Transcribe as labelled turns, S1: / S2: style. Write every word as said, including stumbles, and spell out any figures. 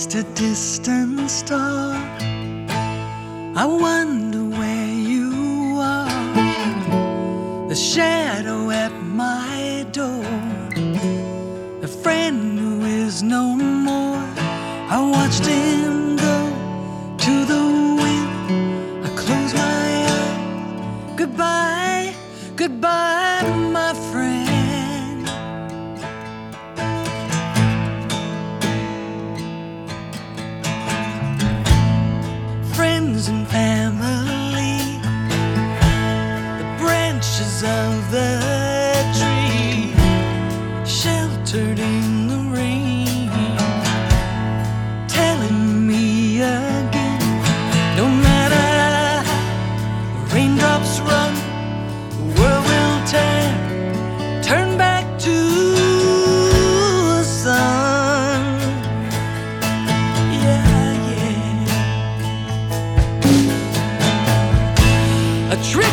S1: just a distant star. I wonder where you are. The shadow at my door, a friend who is no more. I watched him go to the wind. I close my eyes. Goodbye, goodbye, my friend. Friends and family, the branches of the tree, sheltered in the rain, telling me again, no matter how the raindrops run, the world will turn, turn back to the sun. Yeah, yeah. A tree